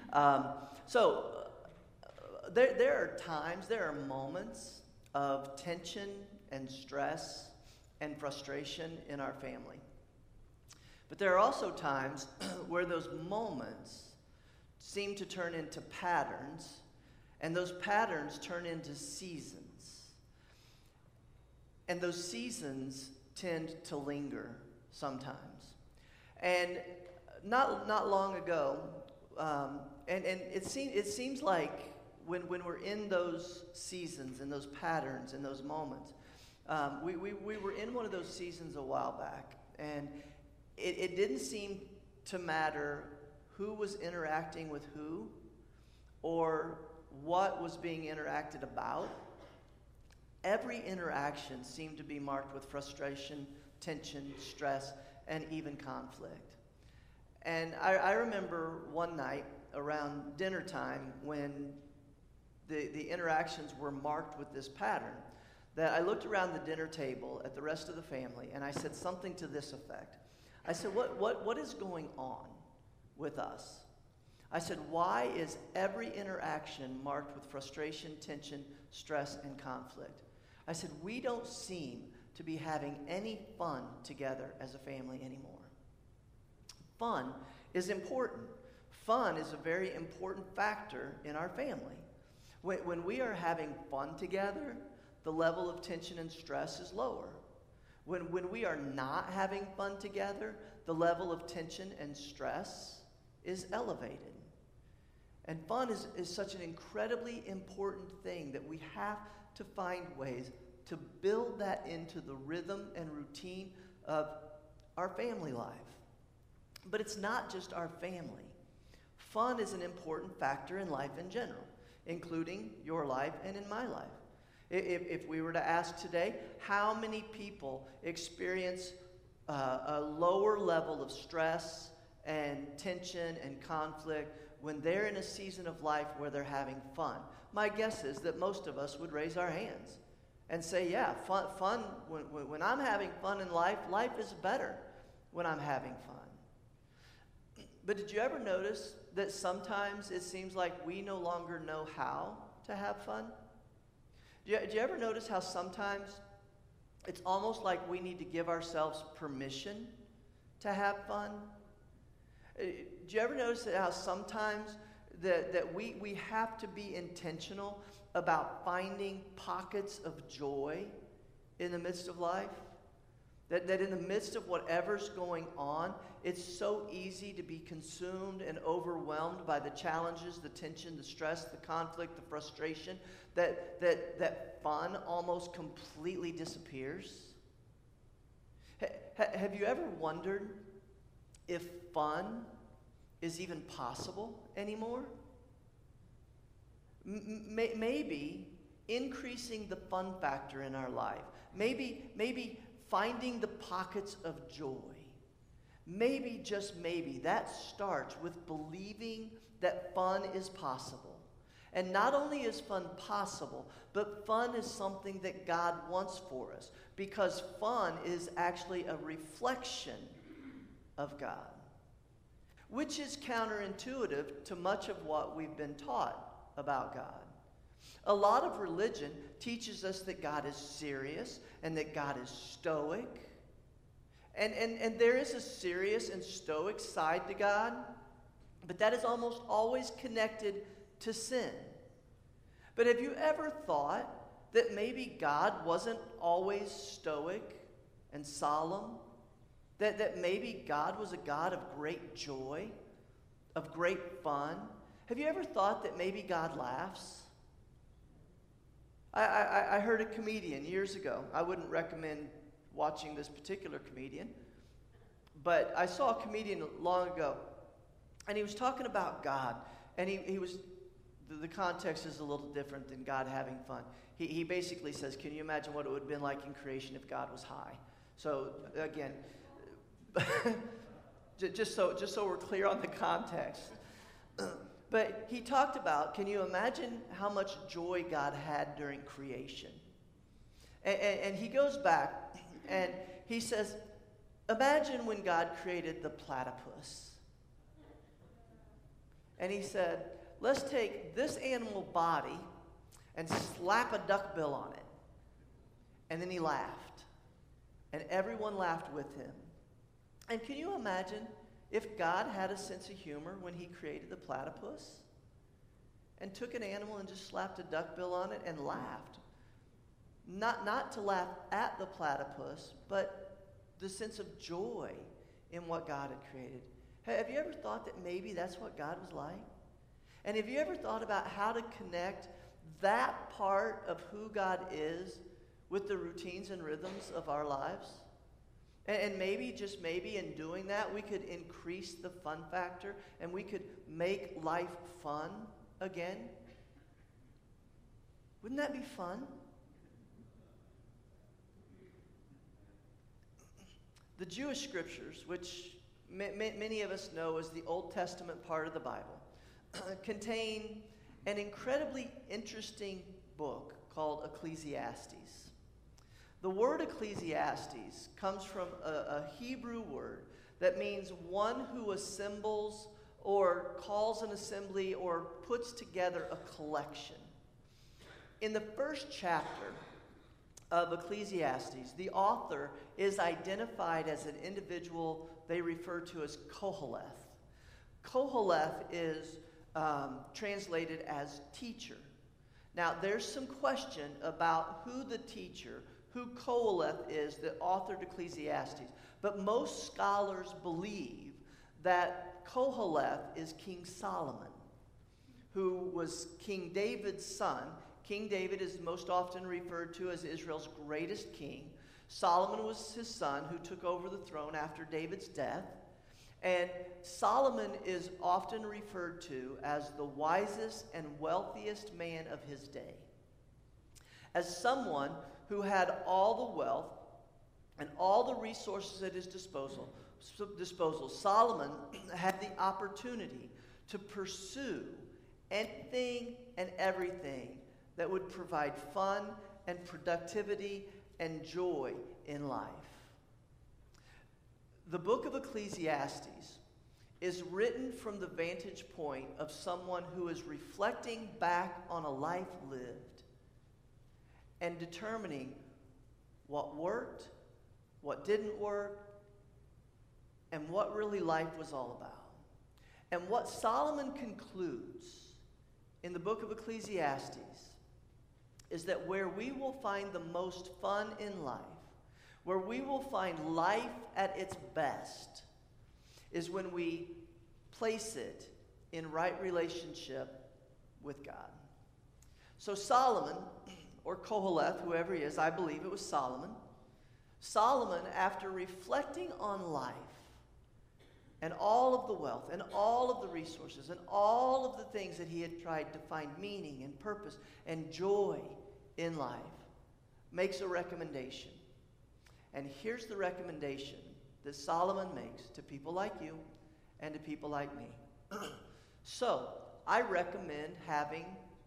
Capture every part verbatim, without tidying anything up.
Um, so uh, there, there are times, there are moments of tension and stress and frustration in our family. But there are also times where those moments seem to turn into patterns, and those patterns turn into seasons. And those seasons tend to linger sometimes. And not not long ago, um, and, and it, seem, it seems like when, when we're in those seasons and those patterns and those moments, um, we, we, we were in one of those seasons a while back, and it, it didn't seem to matter who was interacting with who or what was being interacted about. Every interaction seemed to be marked with frustration, tension, stress, and even conflict. And I, I remember one night around dinner time when the, the interactions were marked with this pattern, that I looked around the dinner table at the rest of the family and I said something to this effect. I said, what, what, what is going on with us? I said, why is every interaction marked with frustration, tension, stress, and conflict? I said, we don't seem to be having any fun together as a family anymore. Fun is important. Fun is a very important factor in our family. When, when we are having fun together, the level of tension and stress is lower. When, when we are not having fun together, the level of tension and stress is elevated. And fun is, is such an incredibly important thing that we have to find ways to build that into the rhythm and routine of our family life. But it's not just our family. Fun is an important factor in life in general, including your life and in my life. If, if we were to ask today, how many people experience uh, a lower level of stress and tension and conflict when they're in a season of life where they're having fun? My guess is that most of us would raise our hands and say, yeah, fun, fun when, when I'm having fun in life, life is better when I'm having fun. But did you ever notice that sometimes it seems like we no longer know how to have fun? Do you, do you ever notice how sometimes it's almost like we need to give ourselves permission to have fun? Do you ever notice that how sometimes that, that we, we have to be intentional about finding pockets of joy in the midst of life? That, that in the midst of whatever's going on, it's so easy to be consumed and overwhelmed by the challenges, the tension, the stress, the conflict, the frustration, that, that, that fun almost completely disappears. Ha, have you ever wondered if fun is even possible anymore? M- may, maybe increasing the fun factor in our life, maybe, maybe finding the pockets of joy, maybe, just maybe, that starts with believing that fun is possible. And not only is fun possible, but fun is something that God wants for us, because fun is actually a reflection of God, which is counterintuitive to much of what we've been taught about God. A lot of religion teaches us that God is serious and that God is stoic. And, and, and there is a serious and stoic side to God, but that is almost always connected to sin. But have you ever thought that maybe God wasn't always stoic and solemn? That, that maybe God was a God of great joy, of great fun? Have you ever thought that maybe God laughs? I, I, I heard a comedian years ago. I wouldn't recommend watching this particular comedian, but I saw a comedian long ago, and he was talking about God, and he, he was, the, the context is a little different than God having fun. He, he basically says, can you imagine what it would have been like in creation if God was high? So, again, just so just so we're clear on the context. But he talked about, can you imagine how much joy God had during creation? And, and, and he goes back and he says, imagine when God created the platypus. And he said, let's take this animal body and slap a duck bill on it. And then he laughed. And everyone laughed with him. And can you imagine if God had a sense of humor when he created the platypus? And took an animal and just slapped a duck bill on it and laughed. Not, not to laugh at the platypus, but the sense of joy in what God had created. Have you ever thought that maybe that's what God was like? And have you ever thought about how to connect that part of who God is with the routines and rhythms of our lives? And, and maybe, just maybe, in doing that, we could increase the fun factor and we could make life fun again. Wouldn't that be fun? The Jewish scriptures, which ma- ma- many of us know as the Old Testament part of the Bible, contain an incredibly interesting book called Ecclesiastes. The word Ecclesiastes comes from a, a Hebrew word that means one who assembles or calls an assembly or puts together a collection. In the first chapter of Ecclesiastes, the author is identified as an individual they refer to as Koheleth. Koheleth is um, translated as teacher. Now, there's some question about who the teacher, who Koheleth is that authored Ecclesiastes, but most scholars believe that Koheleth is King Solomon, who was King David's son. King David is most often referred to as Israel's greatest king. Solomon was his son who took over the throne after David's death. And Solomon is often referred to as the wisest and wealthiest man of his day. As someone who had all the wealth and all the resources at his disposal, disposal, Solomon had the opportunity to pursue anything and everything that would provide fun and productivity and joy in life. The book of Ecclesiastes is written from the vantage point of someone who is reflecting back on a life lived and determining what worked, what didn't work, and what really life was all about. And what Solomon concludes in the book of Ecclesiastes is that where we will find the most fun in life, where we will find life at its best, is when we place it in right relationship with God. So Solomon, or Koheleth, whoever he is, I believe it was Solomon, Solomon, after reflecting on life and all of the wealth and all of the resources and all of the things that he had tried to find meaning and purpose and joy in life, makes a recommendation. And here's the recommendation that Solomon makes to people like you and to people like me. So, I recommend having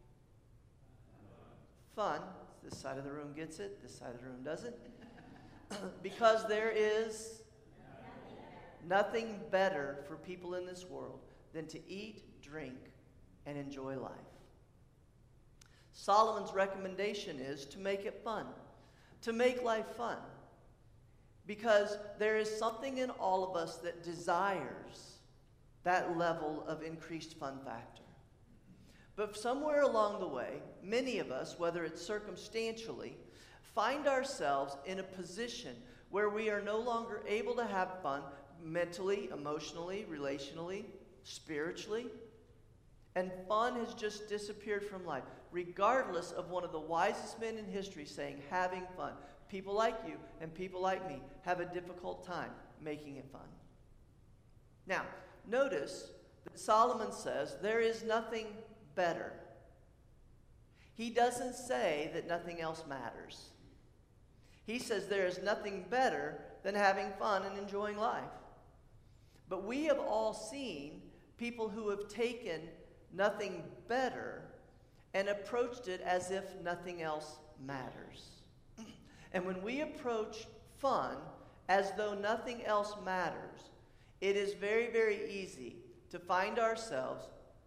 fun. This side of the room gets it, this side of the room doesn't. Because there is nothing better for people in this world than to eat, drink, and enjoy life. Solomon's recommendation is to make it fun, to make life fun. Because there is something in all of us that desires that level of increased fun factor. But somewhere along the way, many of us, whether it's circumstantially, find ourselves in a position where we are no longer able to have fun mentally, emotionally, relationally, spiritually. And fun has just disappeared from life, regardless of one of the wisest men in history saying having fun. People like you and people like me have a difficult time making it fun. Now, notice that Solomon says there is nothing better. He doesn't say that nothing else matters. He says there is nothing better than having fun and enjoying life. But we have all seen people who have taken nothing better and approached it as if nothing else matters. And when we approach fun as though nothing else matters, it is very, very easy to find ourselves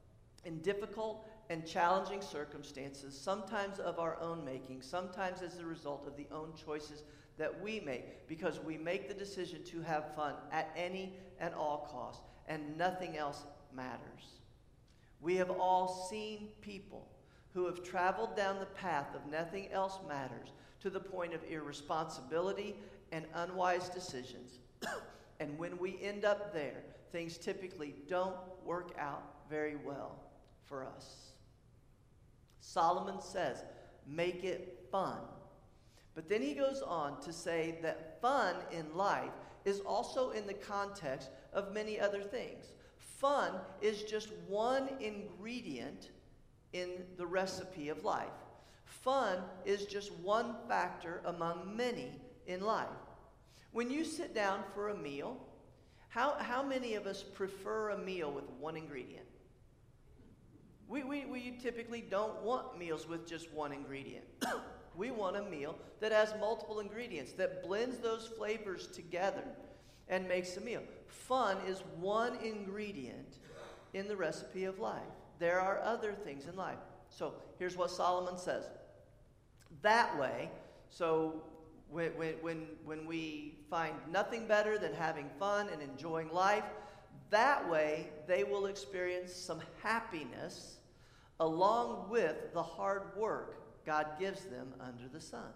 in difficult and challenging circumstances, sometimes of our own making, sometimes as a result of the own choices that we make, because we make the decision to have fun at any and all costs, and nothing else matters. We have all seen people who have traveled down the path of nothing else matters to the point of irresponsibility and unwise decisions. And when we end up there, things typically don't work out very well for us. Solomon says, make it fun. But then he goes on to say that fun in life is also in the context of many other things. Fun is just one ingredient in the recipe of life. Fun is just one factor among many in life. When you sit down for a meal, how, how many of us prefer a meal with one ingredient? We, we, we typically don't want meals with just one ingredient. We want a meal that has multiple ingredients, that blends those flavors together and makes a meal. Fun is one ingredient in the recipe of life. There are other things in life. So here's what Solomon says. That way, so when, when, when, when we find nothing better than having fun and enjoying life, that way they will experience some happiness along with the hard work God gives them under the sun.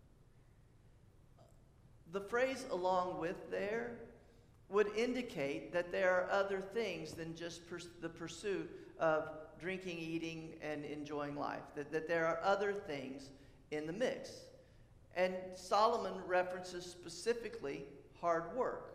The phrase along with there would indicate that there are other things than just pers- the pursuit of drinking, eating, and enjoying life. That, that there are other things in the mix. And Solomon references specifically hard work.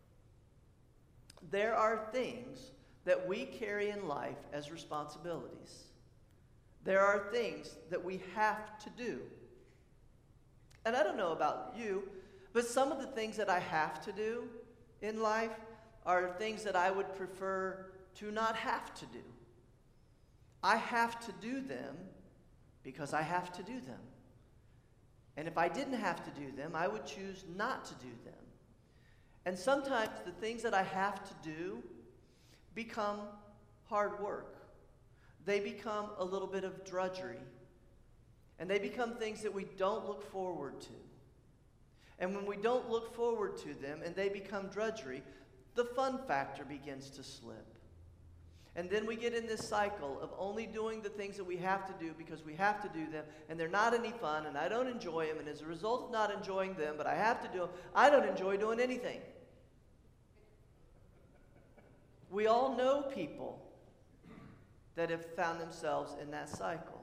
There are things that we carry in life as responsibilities. There are things that we have to do. And I don't know about you, but some of the things that I have to do in life are things that I would prefer to not have to do. I have to do them because I have to do them. And if I didn't have to do them, I would choose not to do them. And sometimes the things that I have to do become hard work. They become a little bit of drudgery. And they become things that we don't look forward to. And when we don't look forward to them and they become drudgery, the fun factor begins to slip. And then we get in this cycle of only doing the things that we have to do because we have to do them, and they're not any fun, and I don't enjoy them, and as a result of not enjoying them, but I have to do them, I don't enjoy doing anything. We all know people that have found themselves in that cycle.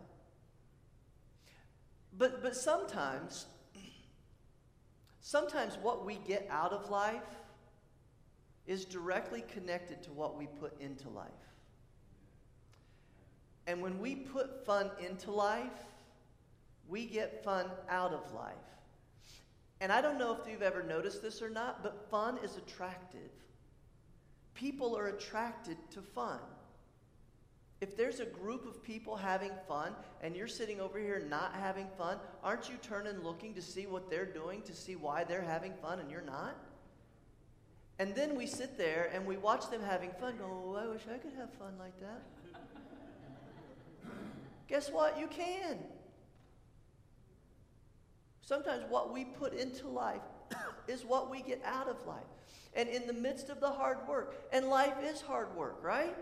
But, but sometimes, sometimes what we get out of life is directly connected to what we put into life. And when we put fun into life, we get fun out of life. And I don't know if you've ever noticed this or not, but fun is attractive. People are attracted to fun. If there's a group of people having fun and you're sitting over here not having fun, aren't you turning looking to see what they're doing, to see why they're having fun and you're not? And then we sit there and we watch them having fun, go, oh, I wish I could have fun like that. Guess what? You can. Sometimes what we put into life is what we get out of life. And in the midst of the hard work, and life is hard work, right?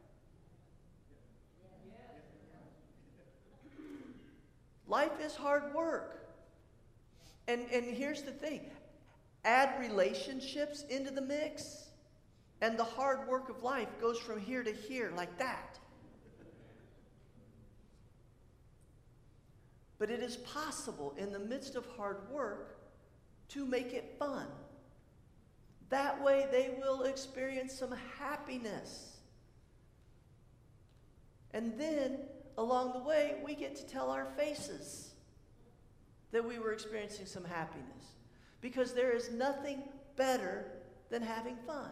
Life is hard work. And, and here's the thing. Add relationships into the mix, and the hard work of life goes from here to here like that. But it is possible in the midst of hard work to make it fun. That way they will experience some happiness. And then, along the way, we get to tell our faces that we were experiencing some happiness. Because there is nothing better than having fun.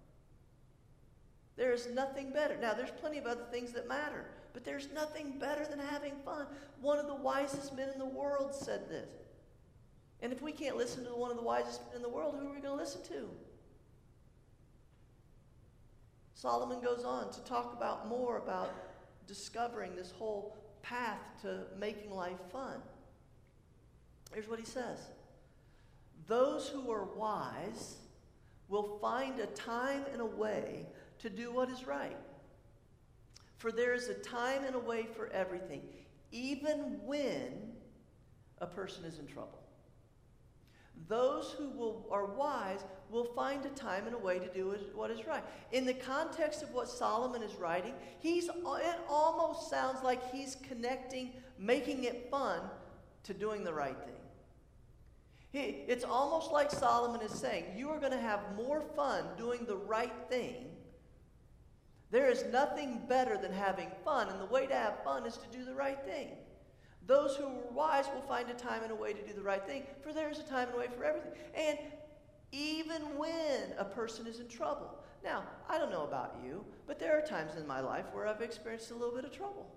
There is nothing better. Now, there's plenty of other things that matter, but there's nothing better than having fun. One of the wisest men in the world said this. And if we can't listen to one of the wisest men in the world, who are we going to listen to? Solomon goes on to talk about more about discovering this whole path to making life fun. Here's what he says. Those who are wise will find a time and a way to do what is right. For there is a time and a way for everything, even when a person is in trouble. Those who will, are wise will find a time and a way to do what is right. In the context of what Solomon is writing, he's, it almost sounds like he's connecting making it fun to doing the right thing. He, it's almost like Solomon is saying, you are going to have more fun doing the right thing. There is nothing better than having fun, and the way to have fun is to do the right thing. Those who are wise will find a time and a way to do the right thing, for there is a time and a way for everything. And even when a person is in trouble. Now, I don't know about you, but there are times in my life where I've experienced a little bit of trouble.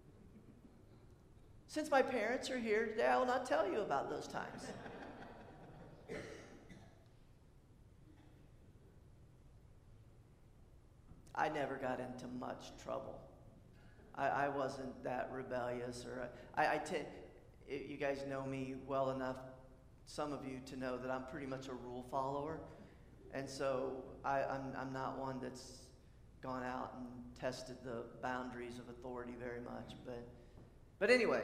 Since my parents are here today, I will not tell you about those times. I never got into much trouble. I, I wasn't that rebellious, or I, I tend. You guys know me well enough, some of you, to know that I'm pretty much a rule follower, and so I, I'm I'm not one that's gone out and tested the boundaries of authority very much. But but anyway,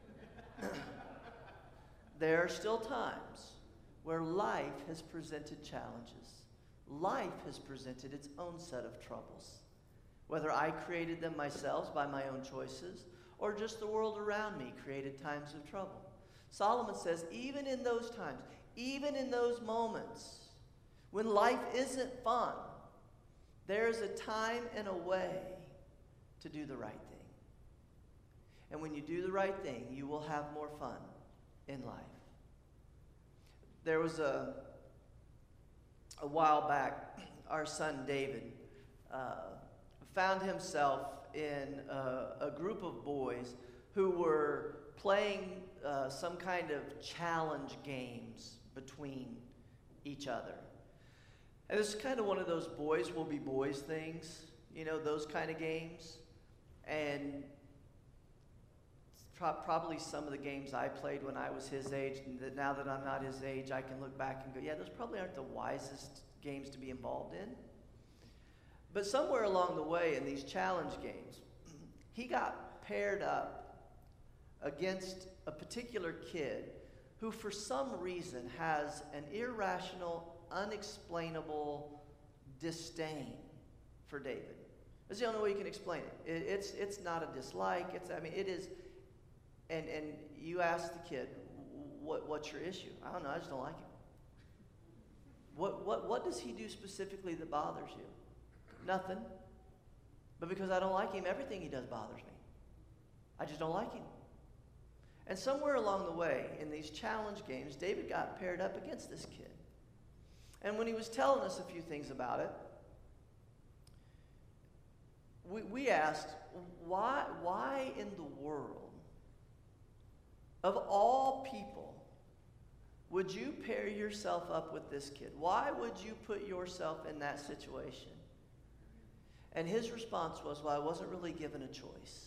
there are still times where life has presented challenges. Life has presented its own set of troubles, whether I created them myself by my own choices or just the world around me created times of trouble. Solomon says, even in those times, even in those moments when life isn't fun, there is a time and a way to do the right thing. And when you do the right thing, you will have more fun in life. There was a A while back, our son David uh, found himself in a, a group of boys who were playing uh, some kind of challenge games between each other. And this is kind of one of those boys will be boys things, you know, those kind of games. And pro- probably some of the games I played when I was his age, and that now that I'm not his age, I can look back and go, yeah, those probably aren't the wisest games to be involved in. But somewhere along the way in these challenge games, he got paired up against a particular kid who for some reason has an irrational, unexplainable disdain for David. That's the only way you can explain it. it it's it's not a dislike. It's I mean it is. And and you ask the kid, what what's your issue? I don't know. I just don't like him. What what what does he do specifically that bothers you? Nothing. But because I don't like him, everything he does bothers me. I just don't like him. And somewhere along the way, in these challenge games, David got paired up against this kid. And when he was telling us a few things about it, we, we asked, why, why in the world, of all people, would you pair yourself up with this kid? Why would you put yourself in that situation? And his response was, well, I wasn't really given a choice.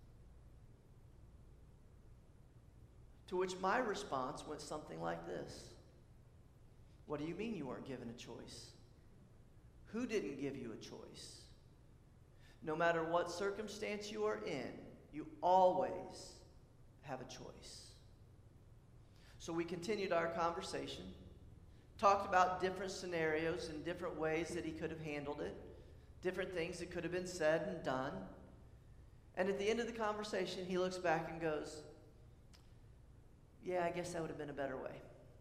To which my response went something like this. What do you mean you weren't given a choice? Who didn't give you a choice? No matter what circumstance you are in, you always have a choice. So we continued our conversation, talked about different scenarios and different ways that he could have handled it, different things that could have been said and done. And at the end of the conversation, he looks back and goes, yeah, I guess that would have been a better way.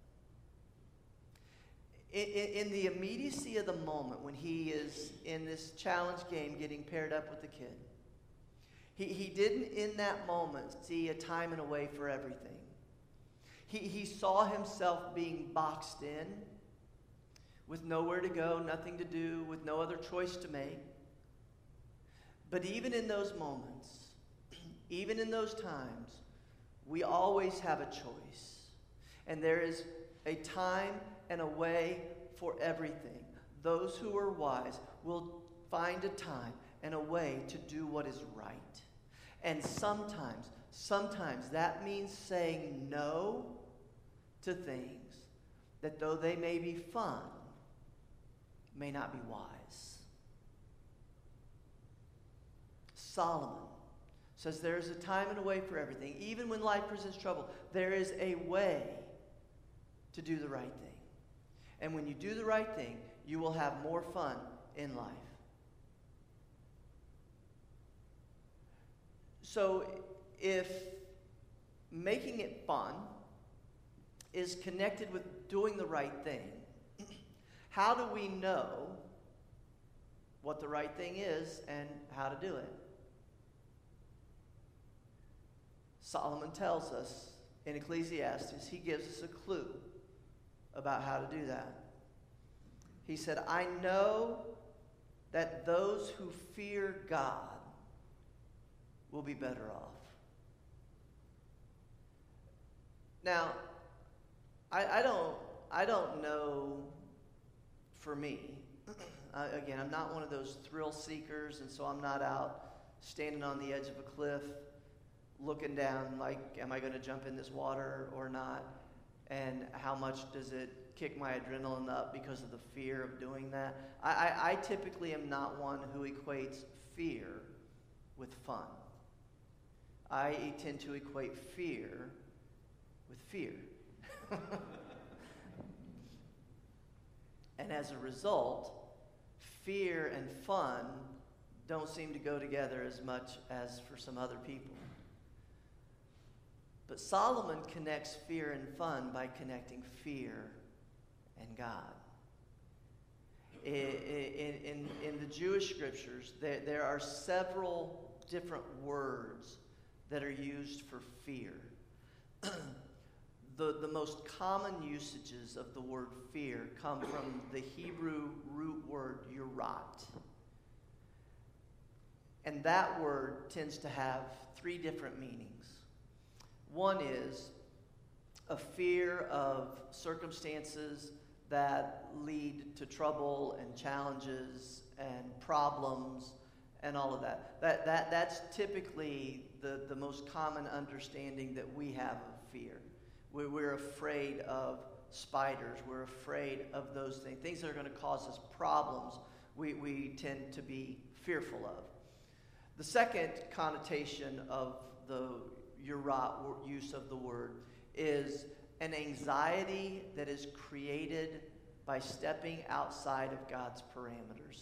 In, in, in the immediacy of the moment when he is in this challenge game getting paired up with the kid, he, he didn't in that moment see a time and a way for everything. He, he saw himself being boxed in with nowhere to go, nothing to do, with no other choice to make. But even in those moments, even in those times, we always have a choice. And there is a time and a way for everything. Those who are wise will find a time and a way to do what is right. And sometimes, sometimes that means saying no to things that, though they may be fun, may not be wise. Solomon says there is a time and a way for everything. Even when life presents trouble, there is a way to do the right thing. And when you do the right thing, you will have more fun in life. So if making it fun is connected with doing the right thing, how do we know what the right thing is and how to do it? Solomon tells us in Ecclesiastes, he gives us a clue about how to do that. He said, I know that those who fear God will be better off. Now, I, I don't I don't know for me. uh, again, I'm not one of those thrill seekers, and so I'm not out standing on the edge of a cliff looking down like, am I going to jump in this water or not? And how much does it kick my adrenaline up because of the fear of doing that? I, I, I typically am not one who equates fear with fun. I tend to equate fear with fear. And as a result, fear and fun don't seem to go together as much as for some other people. But Solomon connects fear and fun by connecting fear and God. In, in, in the Jewish scriptures, there, there are several different words that are used for fear. the, the most common usages of the word fear come from the Hebrew root word yurat. And that word tends to have three different meanings. One is a fear of circumstances that lead to trouble and challenges and problems and all of that. That, that that's typically the, the most common understanding that we have of fear. We're, we're afraid of spiders. We're afraid of those things. Things that are going to cause us problems, we, we tend to be fearful of. The second connotation of the yurat use of the word is an anxiety that is created by stepping outside of God's parameters.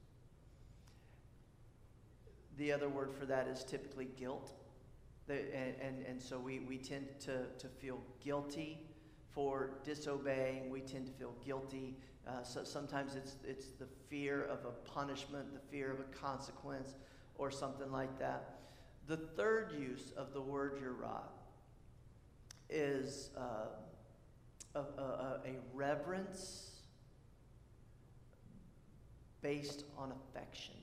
The other word for that is typically guilt. The, and, and, and so we, we tend to, to feel guilty for disobeying. We tend to feel guilty. Uh, so sometimes it's, it's the fear of a punishment, the fear of a consequence, or something like that. The third use of the word yurat is uh, a, a, a reverence based on affection.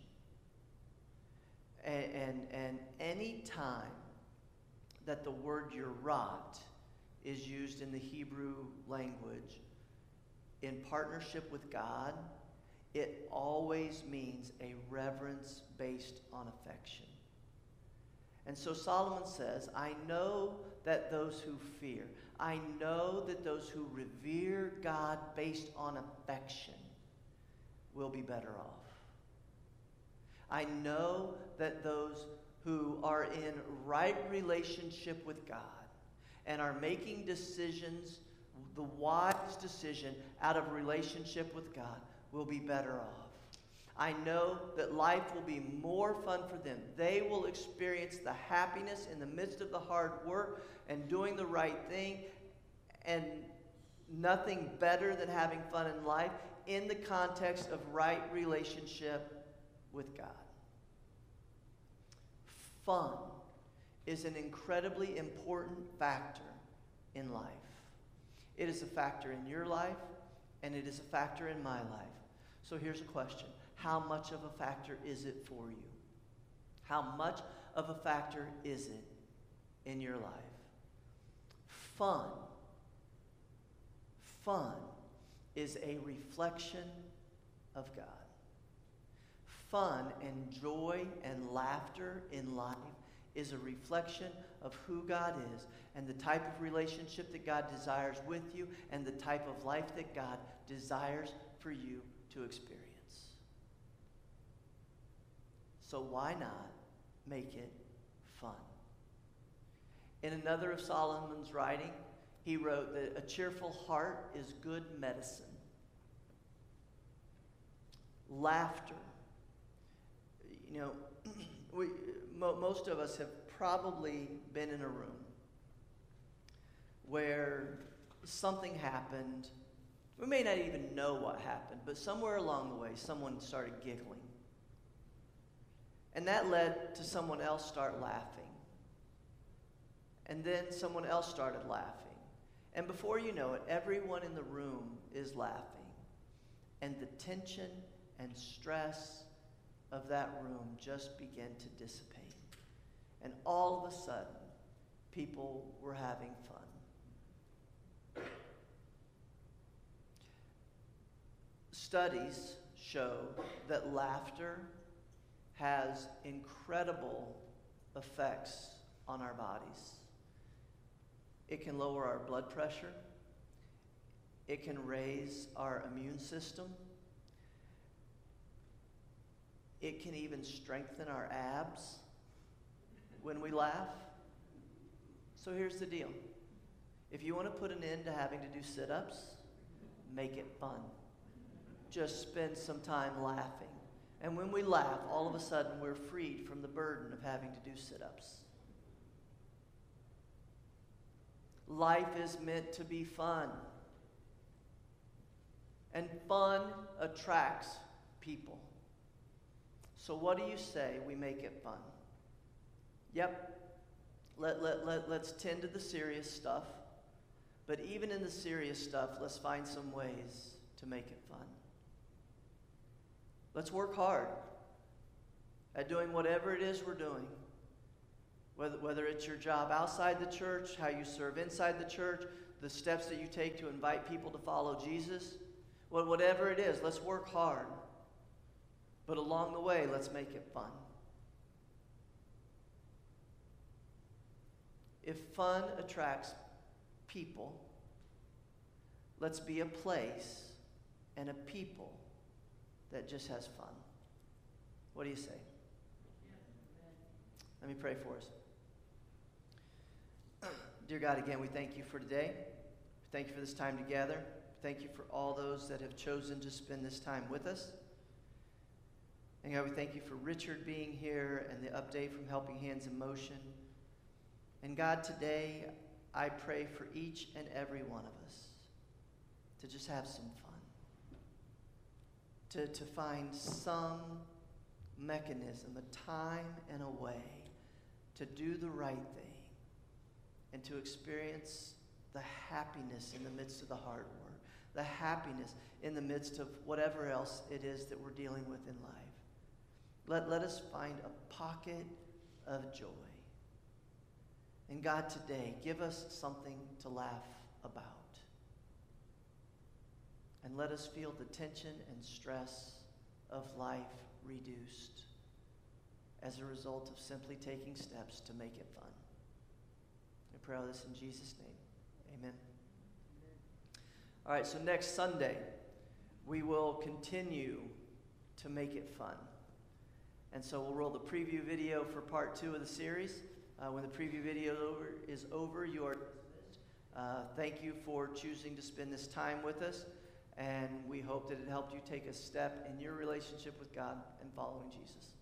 And, and, and any time that the word yurat is used in the Hebrew language in partnership with God, it always means a reverence based on affection. And so Solomon says, I know that those who fear, I know that those who revere God based on affection will be better off. I know that those who are in right relationship with God and are making decisions, the wise decision out of relationship with God, will be better off. I know that life will be more fun for them. They will experience the happiness in the midst of the hard work and doing the right thing, and nothing better than having fun in life in the context of right relationship with God. Fun is an incredibly important factor in life. It is a factor in your life, and it is a factor in my life. So here's a question. How much of a factor is it for you? How much of a factor is it in your life? Fun. Fun is a reflection of God. Fun and joy and laughter in life is a reflection of who God is and the type of relationship that God desires with you and the type of life that God desires for you to experience. So why not make it fun? In another of Solomon's writing, he wrote that a cheerful heart is good medicine. Laughter. You know, we, mo- most of us have probably been in a room where something happened. We may not even know what happened, but somewhere along the way, someone started giggling. And that led to someone else start laughing. And then someone else started laughing. And before you know it, everyone in the room is laughing. And the tension and stress of that room just began to dissipate. And all of a sudden, people were having fun. Studies show that laughter has incredible effects on our bodies. It can lower our blood pressure. It can raise our immune system. It can even strengthen our abs when we laugh. So here's the deal. If you want to put an end to having to do sit-ups, make it fun. Just spend some time laughing. And when we laugh, all of a sudden we're freed from the burden of having to do sit-ups. Life is meant to be fun. And fun attracts people. So what do you say we make it fun? Yep. Let, let, let, let's tend to the serious stuff. But even in the serious stuff, let's find some ways to make it fun. Let's work hard at doing whatever it is we're doing. Whether, whether it's your job outside the church, how you serve inside the church, the steps that you take to invite people to follow Jesus. Well, whatever it is, let's work hard. But along the way, let's make it fun. If fun attracts people, let's be a place and a people that just has fun. What do you say? Let me pray for us. Dear God, again, we thank you for today. Thank you for this time together. Thank you for all those that have chosen to spend this time with us. And God, we thank you for Richard being here and the update from Helping Hands in Motion. And God, today, I pray for each and every one of us to just have some fun. To, to find some mechanism, a time and a way to do the right thing and to experience the happiness in the midst of the hard work, the happiness in the midst of whatever else it is that we're dealing with in life. Let, let us find a pocket of joy. And God, today, give us something to laugh about. And let us feel the tension and stress of life reduced as a result of simply taking steps to make it fun. I pray all this in Jesus' name. Amen. All right, so next Sunday, we will continue to make it fun. And so we'll roll the preview video for part two of the series. Uh, when the preview video over, is over, you are dismissed. Uh, thank you for choosing to spend this time with us. And we hope that it helped you take a step in your relationship with God and following Jesus.